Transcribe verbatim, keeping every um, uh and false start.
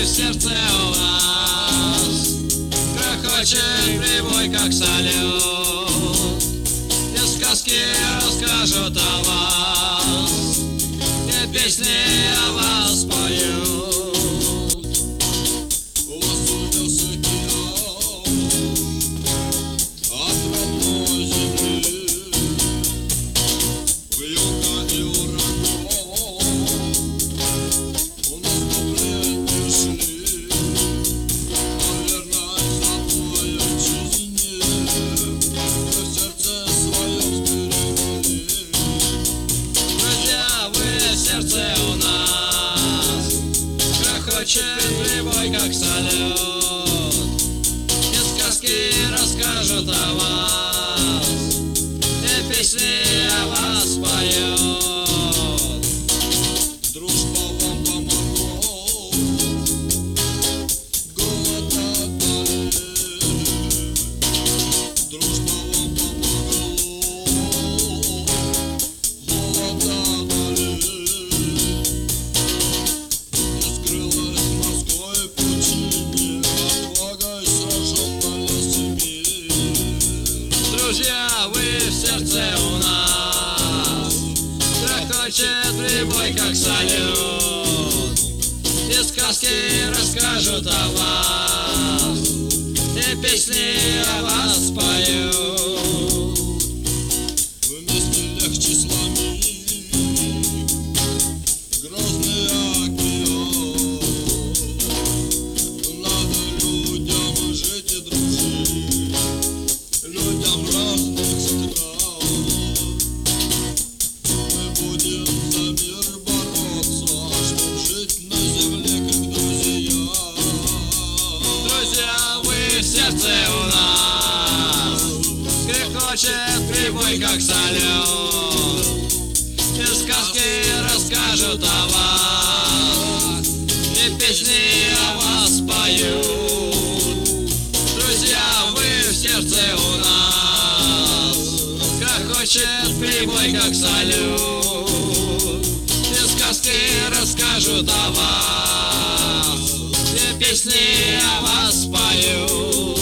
сердце у нас грохочет прибой, как салют. Мне сказки расскажут о вас, мне песни о вас поют. У вас унес океан от родной земли, вьюга и ураган у нас по плетью шли. Наверное, за твоей жизни мы в сердце своем сберегли. Друзья, вы сердце у нас грохочет прибой, как салют. Мне сказки расскажут о вас, мне песни о вас поют. Дружба вам помогла, голод отдали. Дружба вам помогла, голод отдали. Не скрылась в морской пучине, отвагой сраженная Сибирь. Друзья, вы в сердце у нас грохочет прибой, как салют. И сказки расскажут о вас, и песни о вас поют. Вместе легче сломить грозный океан. Надо людям жить и дружить, людям разных стран. Мы будем за мир бороться, чтоб жить на земле как друзья. Друзья, вы в сердце у нас грохочет прибой, как салют. И сказки расскажут о вас, и песни о вас поют. Друзья, вы в сердце у нас грохочет прибой, как салют. И сказки расскажут о вас, и песни о вас поют.